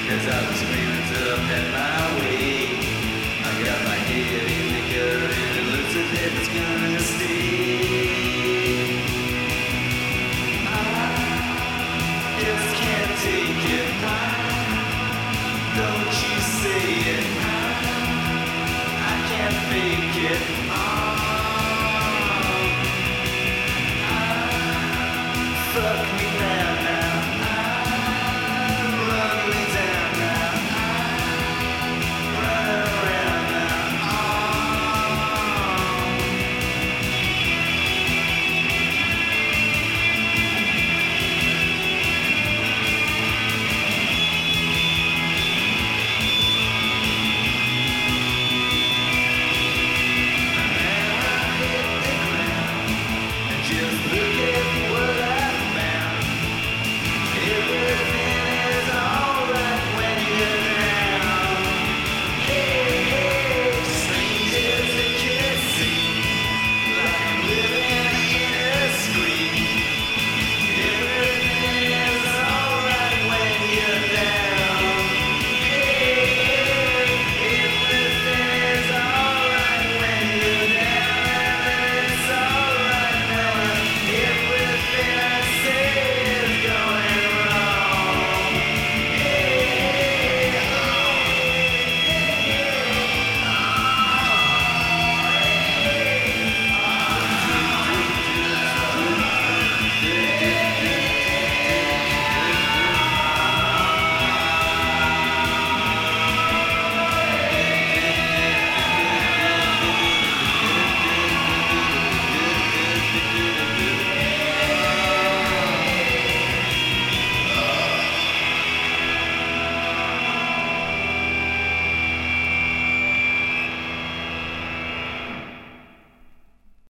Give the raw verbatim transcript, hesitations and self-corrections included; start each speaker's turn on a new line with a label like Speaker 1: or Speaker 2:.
Speaker 1: Cause I was screaming till I had my way. I got my head in the gutter and it looks as if it's gonna stay. I just can't take it. Don't you say it. I can't fake it.